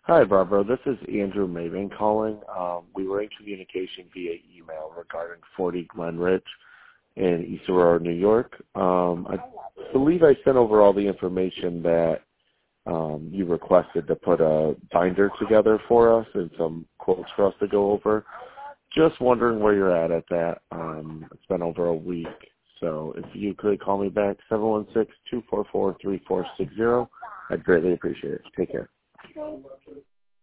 Hi, Barbara. This is Andrew Maven calling. We were in communication via email regarding 40 Glen Ridge in East Aurora, New York. I believe I sent over all the information that you requested to put a binder together for us and some quotes for us to go over. Just wondering where you're at that. It's been over a week. So if you could call me back, 716-244-3460, I'd greatly appreciate it. Take care.